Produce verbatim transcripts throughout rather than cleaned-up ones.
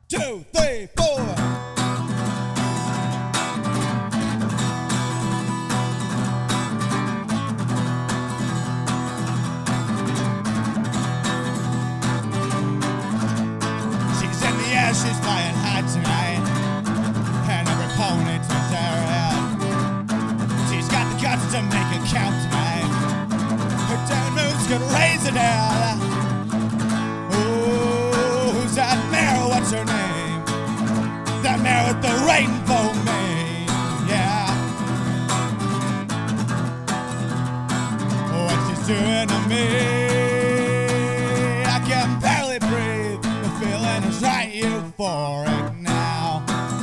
two, three, four. She's in the air, she's flying high tonight, and every pony turns her head. She's got the guts to make it count tonight. Her turn moves could raise it dead. Oh, who's that mare? What's her name? That mare with the rainbow mane, yeah. What she's doing to me, I can barely breathe. The feeling is right, euphoric now.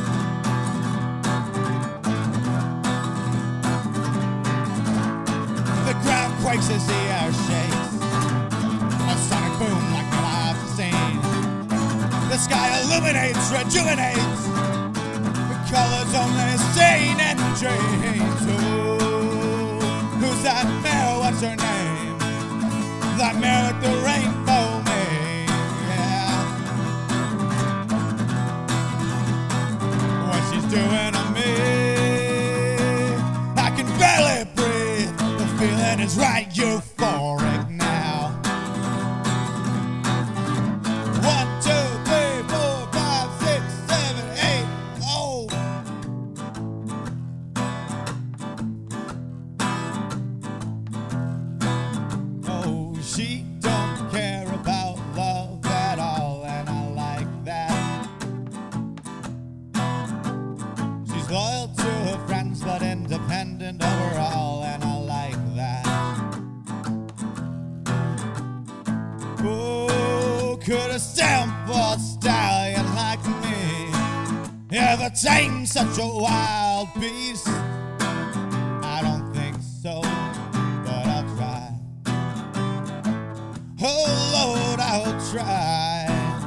The ground quakes as the air shakes, a sonic boom like what I've seen. The sky illuminates, rejuvenates, the colors only seen in dreams. Ooh, who's that mare? What's her name? That mare with the rainbow mane, yeah. What she's doing to me, I can barely breathe. The feeling is right, euphoric now. One, two, three, four, five, six, seven, eight, oh. Oh, she don't care about love at all, and I like that. She's loyal to her friends, but independent overall, and I like that. Oh, could a simple stallion like me ever tame such a wild beast? I don't think so, but I'll try. Oh Lord, I'll try.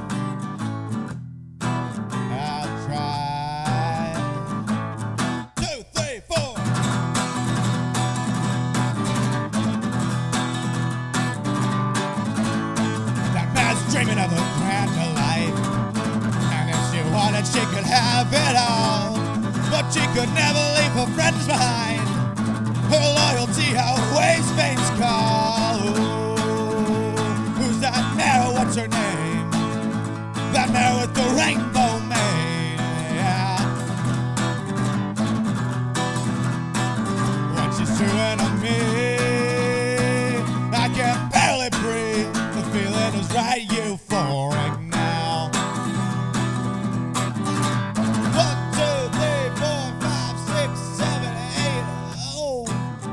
I'll try. Two, three, four. That man's dreaming of a grander life, and if she wanted, she could have it all. But she could never leave her friends behind. Her loyalty outweighs fame's call. Ooh, who's that mare? What's her name? That mare with the rainbow mane, yeah. What she's doing to me, I can barely breathe. The feeling is right, euphoric now. One, two, three, four, five, six, seven, eight, oh.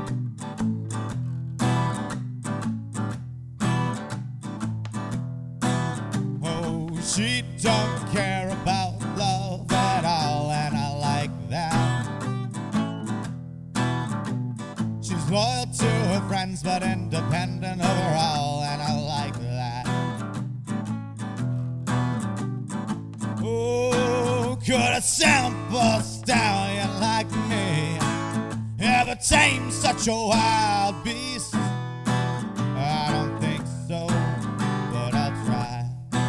Oh, she don't care about love at all, and I like that. She's loyal to her friends, but independent overall, and I like that. Oh, could a simple stallion like me ever tame such a wild beast? I don't think so, but I'll try.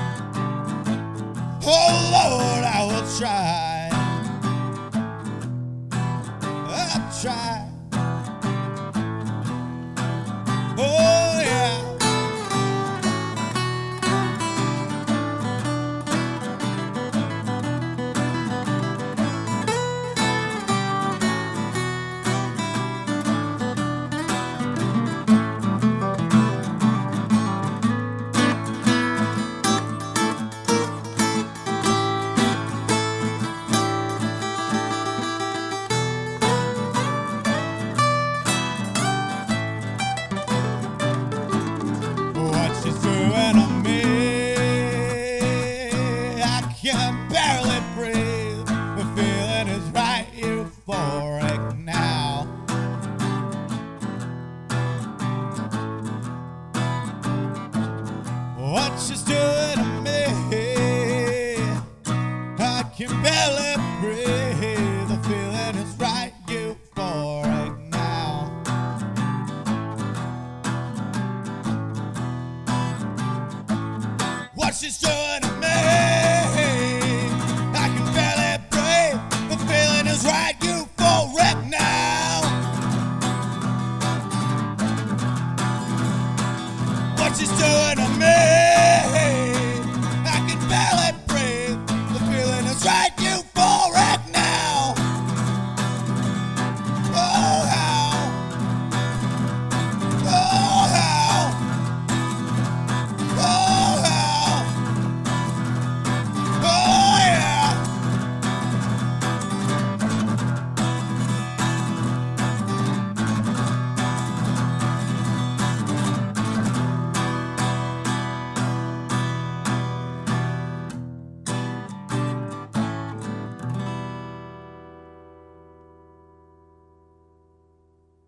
Oh Lord, I will try. I'll try. Oh yeah. What she's doing to me, I can barely breathe. The feeling is right, euphoric now. What she's doing to me, I can barely breathe. The feeling is right, euphoric now. What she's doing to me, what she's doing to me.